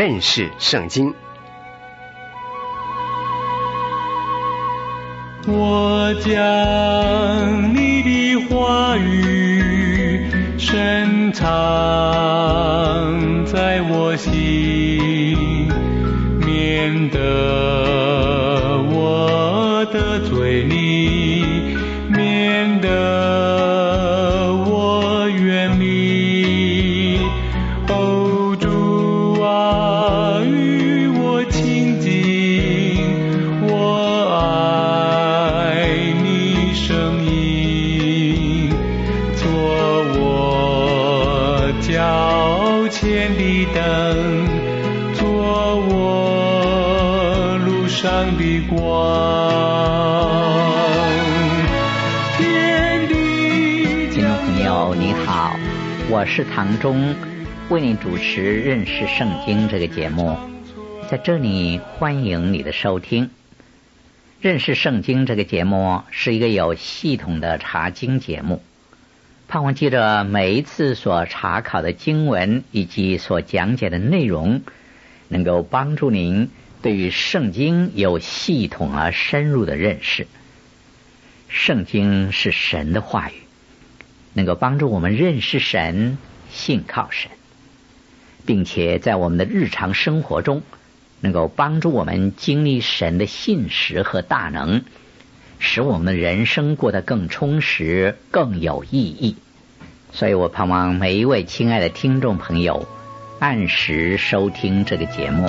认识圣经。 我将你的话语深藏在我心，免得我得罪你，免得我远离。哦，主啊，与我亲近，我爱你声音，做我脚前的灯，做我路上的光。 听众朋友你好，我是唐忠，为你主持认识圣经这个节目。在这里欢迎你的收听。认识圣经这个节目是一个有系统的查经节目，盼望借着每一次所查考的经文以及所讲解的内容，能够帮助您对于圣经有系统而深入的认识。圣经是神的话语，能够帮助我们认识神，信靠神，并且在我们的日常生活中能够帮助我们经历神的信实和大能，使我们的人生过得更充实，更有意义。所以我盼望每一位亲爱的听众朋友按时收听这个节目。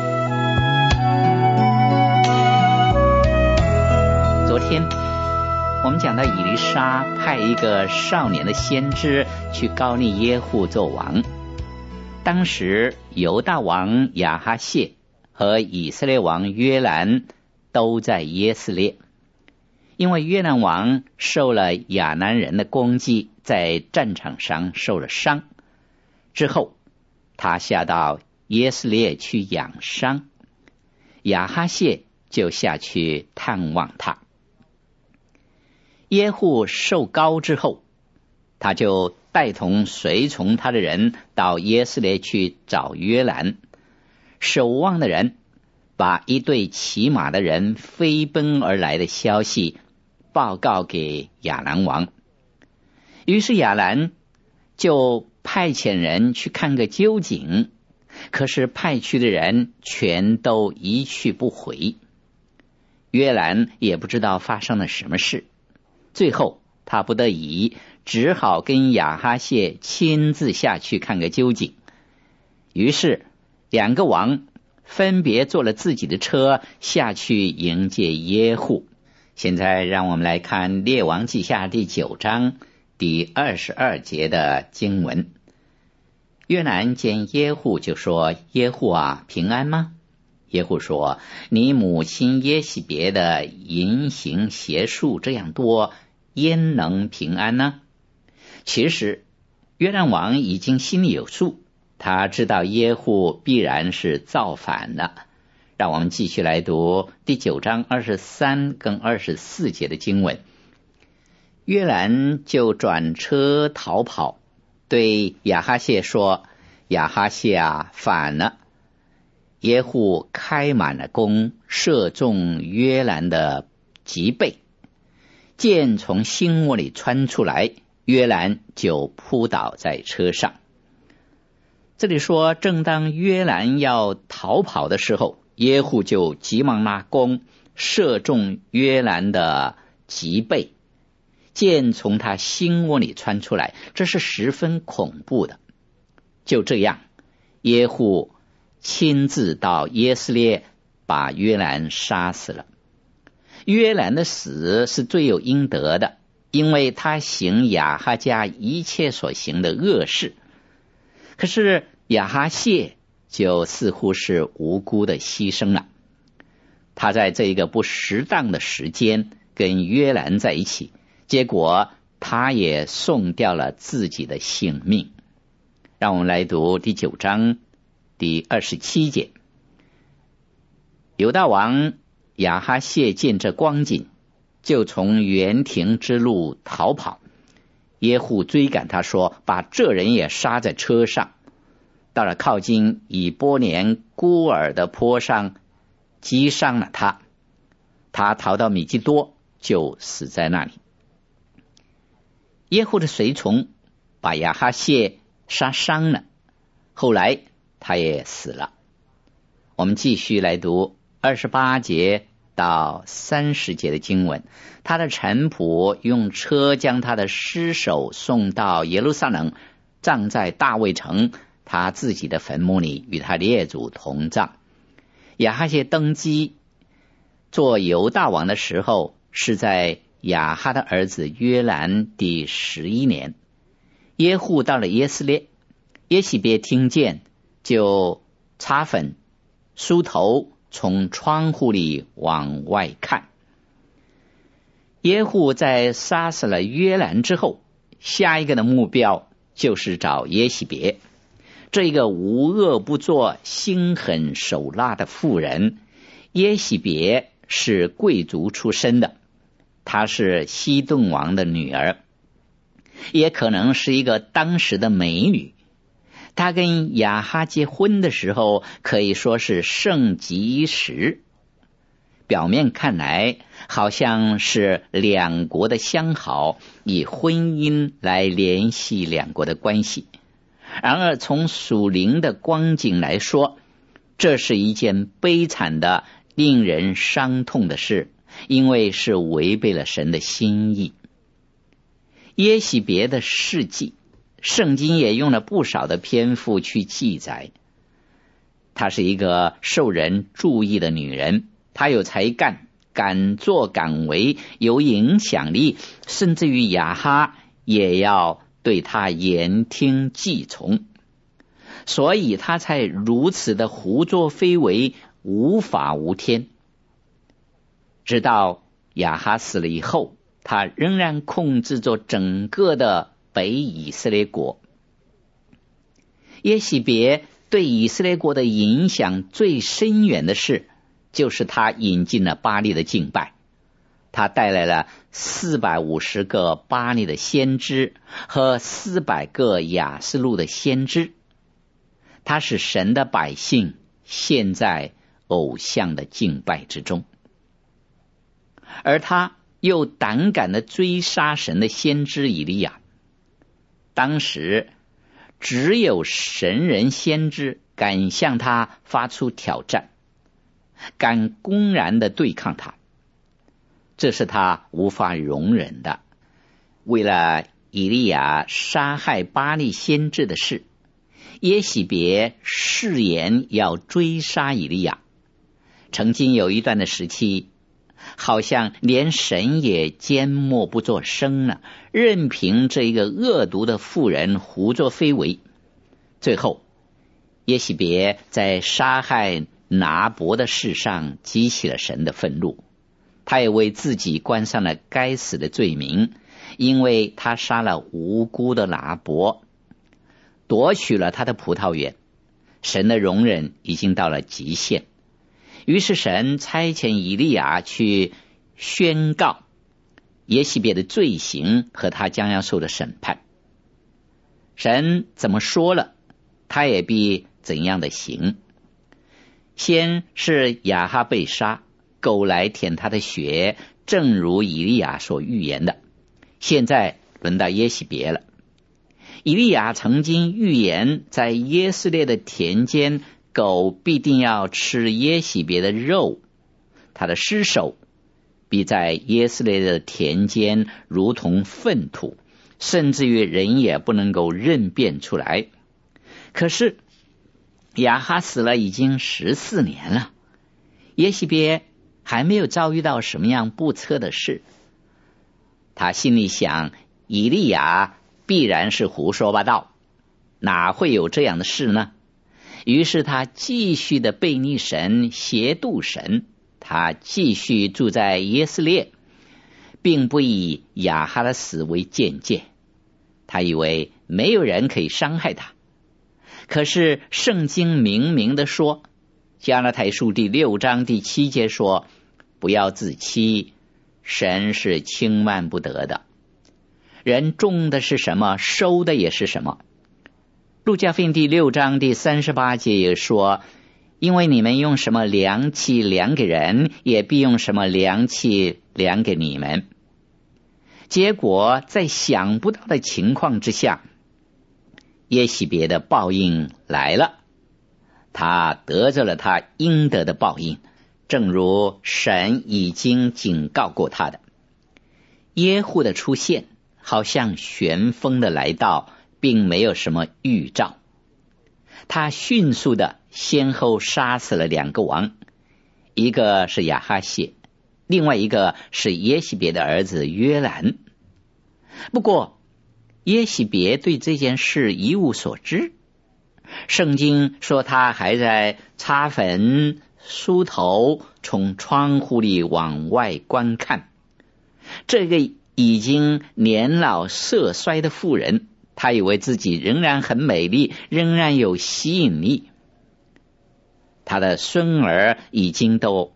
昨天我们讲到以利沙派一个少年的先知去膏立耶户做王。当时犹大王亚哈谢和以色列王约兰都在耶斯列，因为约兰王受了亚南人的攻击，在战场上受了伤，之后他下到耶斯列去养伤，亚哈谢就下去探望他。耶户受膏之后，他就带同随从他的人到耶斯列去找约兰。守望的人把一队骑马的人飞奔而来的消息报告给亚兰王，于是亚兰就派遣人去看个究竟，可是派去的人全都一去不回。约兰也不知道发生了什么事，最后他不得已只好跟亚哈谢亲自下去看个究竟。于是两个王分别坐了自己的车下去迎接耶户。现在让我们来看列王记下第9章第22节的经文。约兰见耶户就说：耶户啊，平安吗？耶户说：你母亲耶洗别的淫行邪术这样多，焉能平安呢？其实约兰王已经心里有数，他知道耶户必然是造反了。让我们继续来读第9章23跟24节的经文。约兰就转车逃跑，对亚哈谢说：亚哈谢啊，反了！耶户开满了弓，射中约兰的脊背，箭从心窝里穿出来，约兰就扑倒在车上。这里说，正当约兰要逃跑的时候，耶户就急忙拿弓射中约兰的脊背，箭从他心窝里穿出来，这是十分恐怖的。就这样，耶户亲自到耶斯列把约兰杀死了。约兰的死是罪有应得的，因为他行亚哈家一切所行的恶事。可是亚哈谢就似乎是无辜的牺牲了，他在这个不适当的时间跟约兰在一起，结果他也送掉了自己的性命。让我们来读第9章第27节。犹大王亚哈谢见这光景，就从园亭之路逃跑。耶户追赶他说：把这人也杀在车上。 到了靠近以波连孤儿的坡上击伤了他，他逃到米基多，就死在那里。耶户的随从把亚哈谢杀伤了，后来他也死了。我们继续来读28节到30节的经文。他的臣仆用车将他的尸首送到耶路撒冷，葬在大卫城他自己的坟墓里，与他列祖同葬。亚哈谢登基做犹大王的时候，是在亚哈的儿子约兰第11年。耶户到了耶斯列，耶洗别听见，就擦粉梳头，从窗户里往外看。耶户在杀死了约兰之后，下一个的目标就是找耶洗别。这个无恶不作、心狠手辣的妇人，耶洗别是贵族出身的，她是西顿王的女儿，也可能是一个当时的美女。她跟亚哈结婚的时候，可以说是盛极一时。表面看来好像是两国的相好，以婚姻来联系两国的关系。然而从属灵的光景来说，这是一件悲惨的、令人伤痛的事，因为是违背了神的心意。耶洗别的事迹，圣经也用了不少的篇幅去记载。她是一个受人注意的女人，她有才干，敢作敢为，有影响力，甚至于亚哈也要对她言听计从，所以她才如此的胡作非为，无法无天。直到亚哈死了以后，他仍然控制着整个的北以色列国。耶洗别对以色列国的影响最深远的事，就是他引进了巴力的敬拜。他带来了450个巴力的先知和400个亚斯路的先知。他使神的百姓陷在偶像的敬拜之中，而他又胆敢的追杀神的先知以利亚。当时只有神人先知敢向他发出挑战，敢公然的对抗他，这是他无法容忍的。为了以利亚杀害巴力先知的事，耶洗别誓言要追杀以利亚。曾经有一段的时期，好像连神也缄默不作声了，任凭这一个恶毒的妇人胡作非为。最后耶洗别在杀害拿伯的事上激起了神的愤怒，他也为自己冠上了该死的罪名，因为他杀了无辜的拿伯，夺取了他的葡萄园。神的容忍已经到了极限，于是神差遣以利亚去宣告耶洗别的罪行和他将要受的审判。神怎么说了，他也必怎样的行。先是亚哈被杀，狗来舔他的血，正如以利亚所预言的。现在轮到耶洗别了。以利亚曾经预言，在耶斯列的田间，狗必定要吃耶洗别的肉，他的尸首必在耶斯列的田间如同粪土，甚至于人也不能够认辨出来。可是亚哈死了已经14年了，耶洗别还没有遭遇到什么样不测的事。他心里想，以利亚必然是胡说八道，哪会有这样的事呢？于是他继续的悖逆神，邪妒神，他继续住在耶斯列，并不以亚哈的死为鉴戒。他以为没有人可以伤害他。可是圣经明明的说，加拉太书第6章第7节说，不要自欺，神是轻慢不得的。人种的是什么，收的也是什么。 路加福音第6章第38节也说，因为你们用什么量器量给人，也必用什么量器量给你们。结果在想不到的情况之下，耶洗别的报应来了，他得着了他应得的报应，正如神已经警告过他的。耶户的出现好像旋风的来到，并没有什么预兆。他迅速的先后杀死了2个王，一个是亚哈谢，另外一个是耶洗别的儿子约兰。不过耶洗别对这件事一无所知，圣经说他还在擦粉梳头，从窗户里往外观看。这个已经年老色衰的妇人，她以为自己仍然很美丽，仍然有吸引力。她的孙儿已经都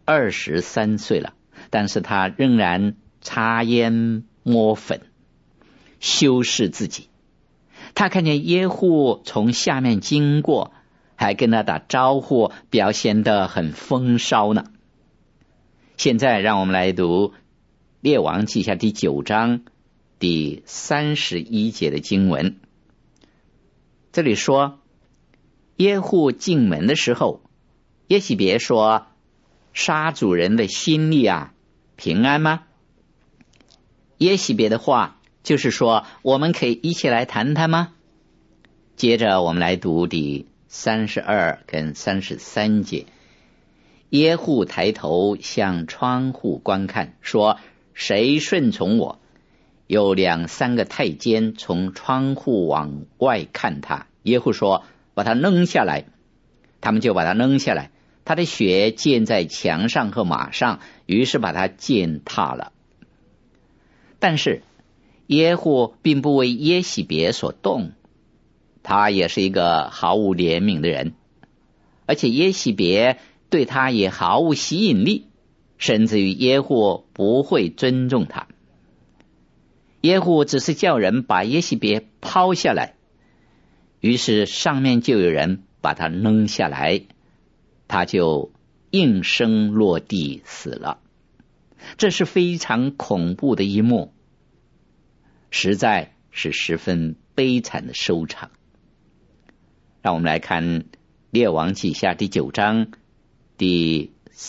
23岁了，但是她仍然擦烟抹粉，修饰自己。她看见耶户从下面经过，还跟他打招呼，表现得很风骚呢。现在让我们来读列王记下第9章第31节的经文。这里说，耶户进门的时候，耶洗别说，杀主人的心里啊，平安吗？耶洗别的话就是说，我们可以一起来谈谈吗？接着我们来读第32跟33节。耶户抬头向窗户观看，说，谁顺从我？有2、3个太监从窗户往外看他。耶户说，把他扔下来。他们就把他扔下来，他的血溅在墙上和马上，于是把他践踏了。但是耶户并不为耶洗别所动，他也是一个毫无怜悯的人，而且耶洗别对他也毫无吸引力，甚至于耶户不会尊重他。耶户只是叫人把耶洗别抛下来，于是上面就有人把他扔下来，他就应声落地死了。这是非常恐怖的一幕，实在是十分悲惨的收场。让我们来看列王记下第9章第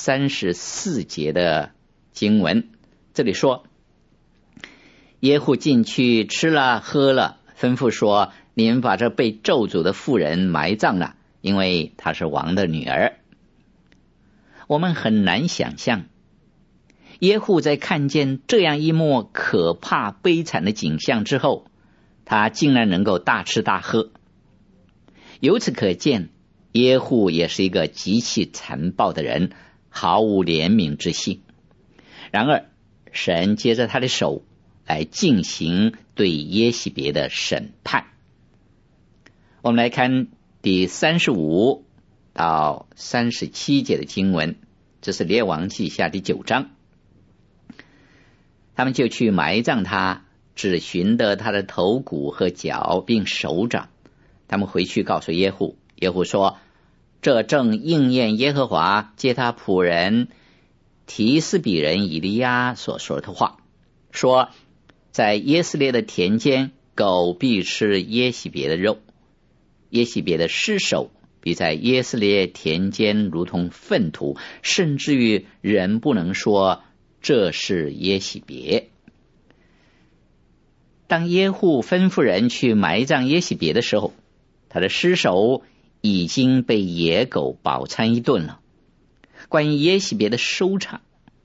34节的经文。这里说，耶户进去吃了喝了，吩咐说，你们把这被咒诅的妇人埋葬了，因为她是王的女儿。我们很难想象，耶户在看见这样一幕可怕悲惨的景象之后，他竟然能够大吃大喝。由此可见，耶户也是一个极其残暴的人，毫无怜悯之心。然而神接着他的手来进行对耶洗别的审判。我们来看第35到37节的经文，这是列王记下第9章。他们就去埋葬他，只寻得他的头骨和脚并手掌。他们回去告诉耶户，耶户说，这正应验耶和华借他仆人提斯比人以利亚所说的话，说，在耶斯列的田间，狗必吃耶洗别的肉，耶洗别的尸首比在耶斯列田间如同粪土，甚至于人不能说这是耶洗别。当耶户吩咐人去埋葬耶洗别的时候，他的尸首已经被野狗饱餐一顿了。关于耶洗别的收场，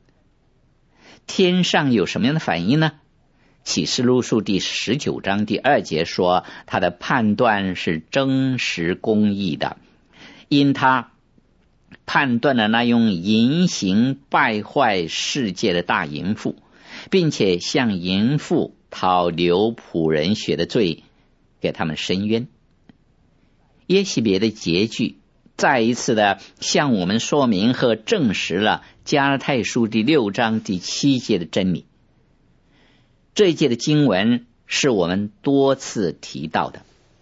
天上有什么样的反应呢？启示录书第19章第2节说，他的判断是真实公义的，因他判断了那用淫行败坏世界的大淫妇，并且向淫妇讨流仆人血的罪，给他们伸冤。耶洗别的结局再一次的向我们说明和证实了加拉太书第6章第7节的真理。这一节的经文是我们多次提到的。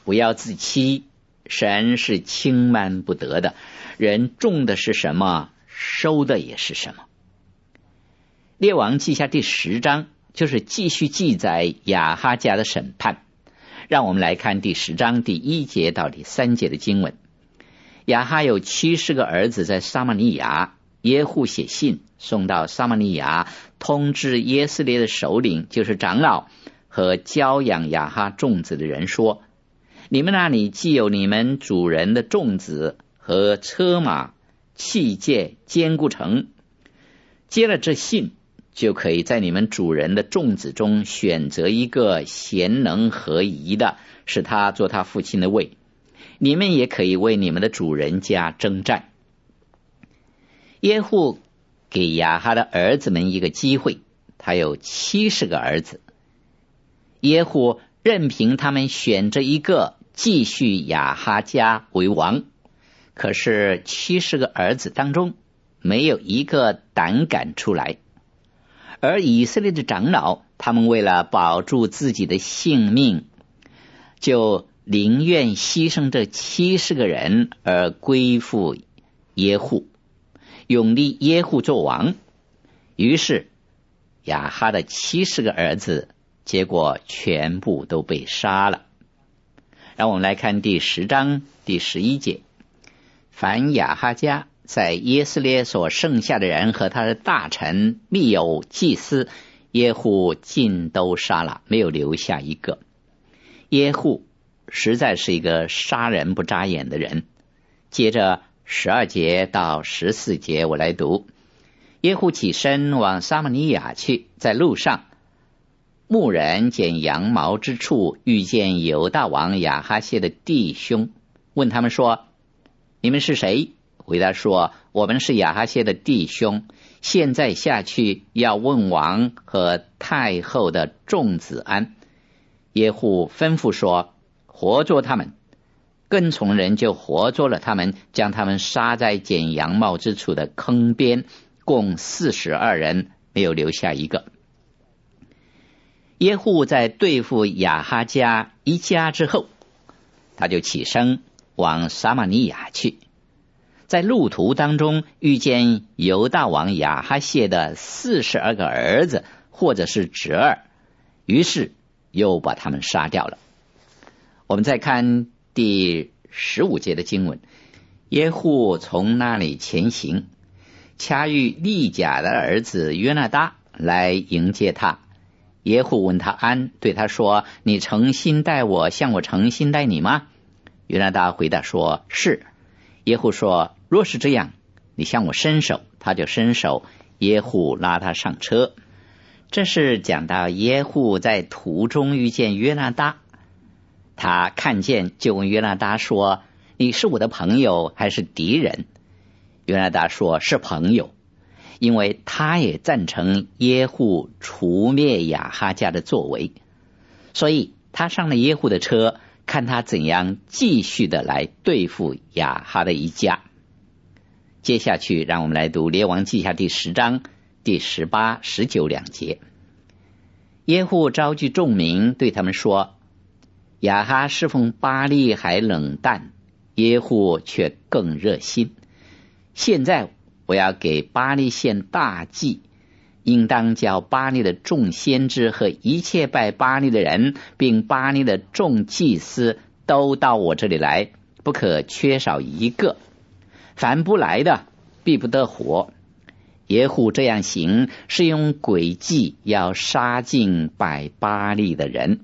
不要自欺，神是轻慢不得的，人种的是什么，收的也是什么。列王记下第10章就是继续记载亚哈家的审判。让我们来看第10章第1节到第3节的经文。亚哈有70个儿子在撒玛利亚，耶户写信送到撒玛利亚，通知耶斯列的首领，就是长老和教养亚哈众子的人说，你们那里既有你们主人的众子和车马器械坚固城，接了这信，就可以在你们主人的众子中选择一个贤能合宜的，使他做他父亲的位，你们也可以为你们的主人家征战。耶户给亚哈的儿子们一个机会，他有70个儿子，耶户任凭他们选择一个继续亚哈家为王，可是70个儿子当中没有一个胆敢出来。而以色列的长老，他们为了保住自己的性命，就宁愿牺牲这70个人而归附耶户，拥立耶户做王。于是亚哈的70个儿子结果全部都被杀了。让我们来看第10章第11节。凡亚哈家在耶斯列所剩下的人和他的大臣、密友、祭司，耶户尽都杀了，没有留下一个。耶户实在是一个杀人不眨眼的人。接着12节到14节我来读。耶户起身往撒玛利亚去，在路上，牧人捡羊毛之处遇见犹大王亚哈谢的弟兄，问他们说，你们是谁？回答说，我们是亚哈谢的弟兄，现在下去要问王和太后的众子安。耶户吩咐说，活捉他们。跟从人就活捉了他们，将他们杀在捡羊毛之处的坑边，共42人，没有留下一个。耶户在对付亚哈家一家之后，他就起身往撒玛利亚去，在路途当中遇见犹大王亚哈谢的42个儿子或者是侄儿，于是又把他们杀掉了。我们再看第15节的经文。耶户从那里前行，恰遇利甲的儿子约拿达来迎接他。耶户问他安，对他说，你诚心待我，像我诚心待你吗？约拿达回答说，是。耶户说，若是这样，你向我伸手。他就伸手，耶户拉他上车。这是讲到耶户在途中遇见约拿达，他看见就问约拿达说，你是我的朋友还是敌人？约拿达说，是朋友，因为他也赞成耶户除灭亚哈家的作为，所以他上了耶户的车，看他怎样继续的来对付亚哈的一家。接下去让我们来读列王记下第10章第18、19两节。耶户召集众民，对他们说，亚哈侍奉巴力还冷淡，耶户却更热心。现在我要给巴力献大祭，应当叫巴力的众先知和一切拜巴力的人，并巴力的众祭司都到我这里来，不可缺少一个。凡不来的，必不得活。耶户这样行，是用诡计要杀尽拜巴力的人。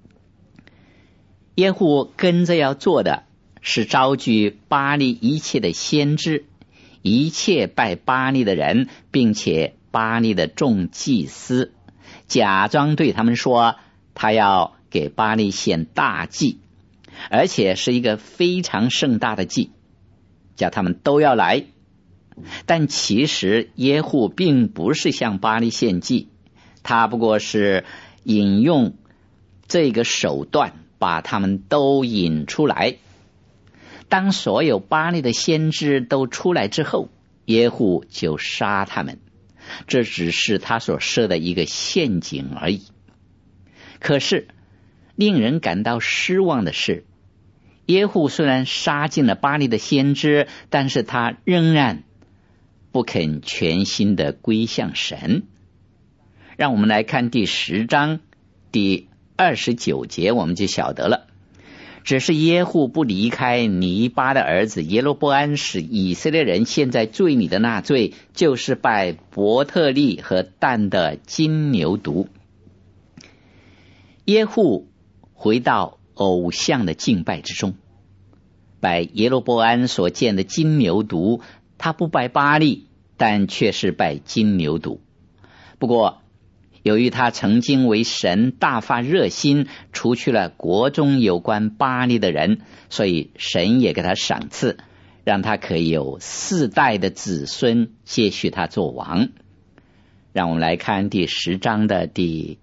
耶户跟着要做的是招聚巴力一切的先知，一切拜巴力的人，并且巴力的众祭司，假装对他们说，他要给巴力献大祭，而且是一个非常盛大的祭，叫他们都要来。但其实耶户并不是向巴力献祭，他不过是引用这个手段把他们都引出来。当所有巴力的先知都出来之后，耶户就杀他们，这只是他所设的一个陷阱而已。可是令人感到失望的是， 耶户虽然杀尽了巴力的先知，但是他仍然不肯全心的归向神。让我们来看第10章第29节，我们就晓得了。只是耶户不离开尼巴的儿子耶罗波安，使以色列人陷在罪里的那罪，就是拜伯特利和但的金牛犊。耶户回到偶像的敬拜之中，拜耶罗波安所建的金牛犊，他不拜巴力，但却是拜金牛犊。不过由于他曾经为神大发热心，除去了国中有关巴力的人，所以神也给他赏赐，让他可以有4代的子孙接续他做王。让我们来看第10章的第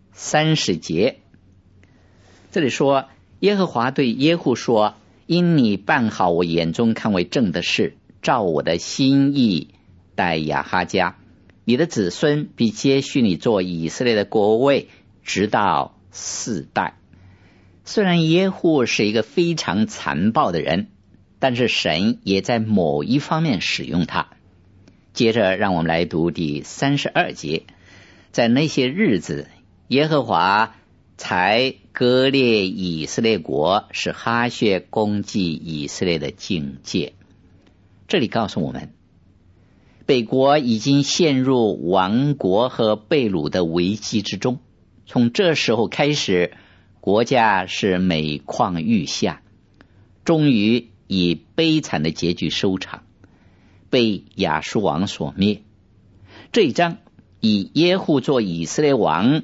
30节，这里说，耶和华对耶户说，因你办好我眼中看为正的事，照我的心意待亚哈家，你的子孙必接续你做以色列的国位，直到4代。虽然耶户是一个非常残暴的人，但是神也在某一方面使用他。接着让我们来读第32节，在那些日子，耶和华才割裂以色列国，使哈薛攻击以色列的境界。这里告诉我们，北国已经陷入亡国和被掳的危机之中。从这时候开始，国家是每况愈下，终于以悲惨的结局收场，被亚述王所灭。这一章以耶户做以色列王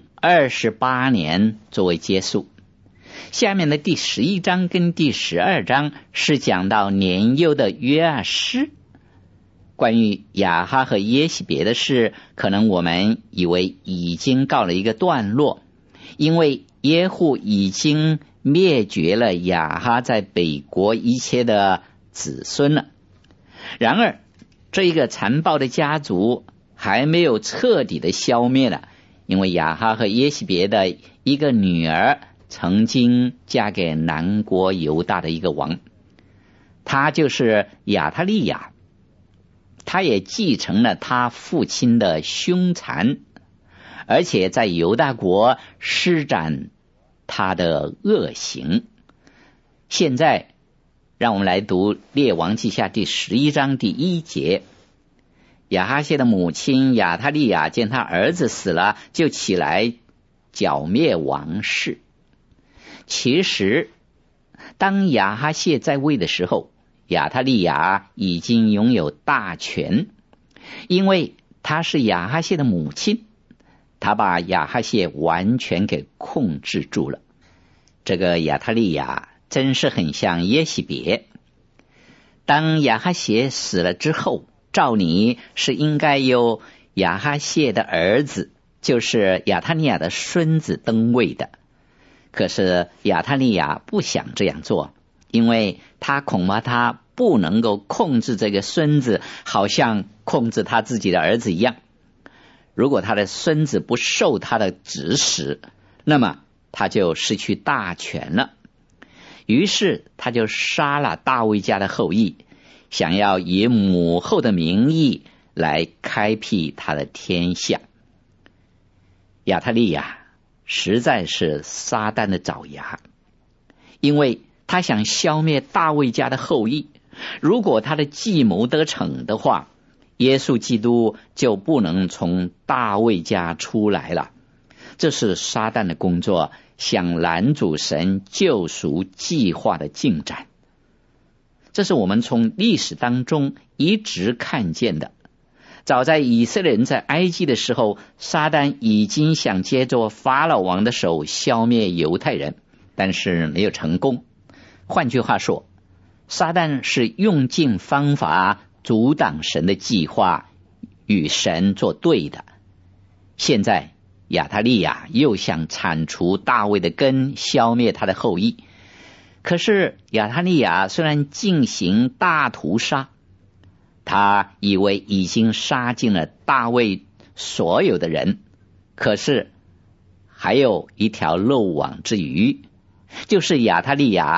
28年作为结束。下面的第11章跟第12章是讲到年幼的约阿施。关于亚哈和耶洗别的事，可能我们以为已经告了一个段落，因为耶户已经灭绝了亚哈在北国一切的子孙了。然而这一个残暴的家族还没有彻底的消灭了，因为亚哈和耶洗别的一个女儿曾经嫁给南国犹大的一个王，她就是亚他利亚。他也继承了他父亲的凶残，而且在犹大国施展他的恶行。现在让我们来读列王记下第11章第1节。亚哈谢的母亲亚他利亚见他儿子死了，就起来剿灭王室。其实当亚哈谢在位的时候，亚他利亚已经拥有大权，因为她是亚哈谢的母亲，她把亚哈谢完全给控制住了。这个亚他利亚真是很像耶洗别。当亚哈谢死了之后，照理是应该由亚哈谢的儿子，就是亚他利亚的孙子登位的。可是亚他利亚不想这样做，因为他恐怕他不能够控制这个孙子，好像控制他自己的儿子一样。如果他的孙子不受他的指使，那么他就失去大权了。于是他就杀了大卫家的后裔，想要以母后的名义来开辟他的天下。亚他利亚实在是撒旦的爪牙，因为他想消灭大卫家的后裔。如果他的计谋得逞的话，耶稣基督就不能从大卫家出来了。这是撒旦的工作，想拦阻神救赎计划的进展。这是我们从历史当中一直看见的。早在以色列人在埃及的时候，撒旦已经想借着法老王的手消灭犹太人，但是没有成功。换句话说，撒旦是用尽方法阻挡神的计划，与神作对的。现在亚他利亚又想铲除大卫的根，消灭他的后裔。可是亚他利亚虽然进行大屠杀，他以为已经杀尽了大卫所有的人，可是还有一条漏网之鱼，就是亚他利亚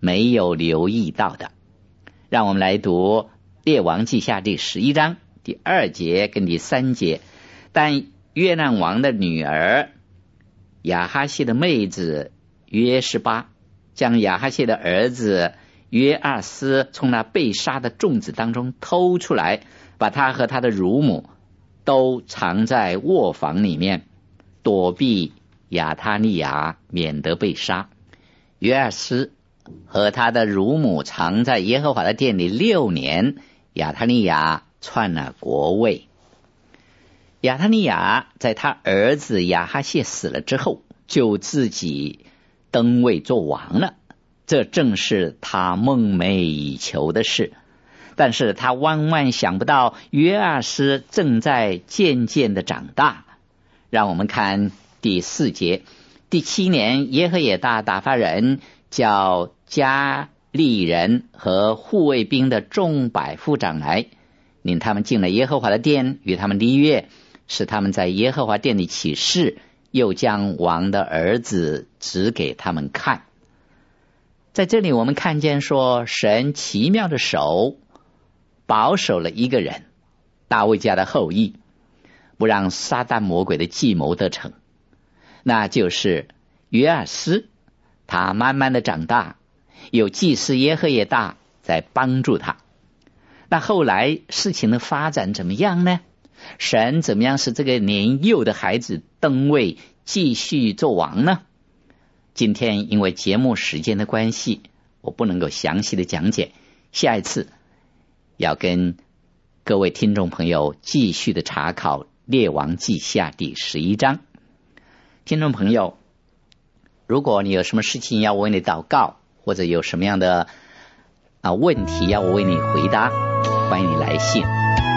没有留意到的。让我们来读列王记下第11章第2节跟第3节。但约兰王的女儿亚哈谢的妹子约示巴将亚哈谢的儿子约阿斯从那被杀的众子当中偷出来，把他和他的乳母都藏在卧房里面，躲避亚他利雅，免得被杀。约阿斯和他的乳母藏在耶和华的殿里6年，亚他利雅篡了国位。亚他利雅在他儿子亚哈谢死了之后，就自己登位做王了，这正是他梦寐以求的事。但是他万万想不到约阿斯正在渐渐的长大。让我们看第4节。第7年，耶和也大打发人叫加利人和护卫兵的众百夫长来，领他们进了耶和华的殿，与他们立约，使他们在耶和华殿里起誓，又将王的儿子指给他们看。在这里我们看见说，神奇妙的手保守了一个人，大卫家的后裔，不让撒旦魔鬼的计谋得逞，那就是约阿斯。他慢慢的长大，有祭司耶和也大在帮助他。那后来事情的发展怎么样呢？神怎么样使这个年幼的孩子登位继续做王呢？今天因为节目时间的关系，我不能够详细的讲解，下一次要跟各位听众朋友继续的查考列王记下第11章。听众朋友，如果你有什么事情要我为你祷告，或者有什么样的问题要我为你回答，欢迎你来信。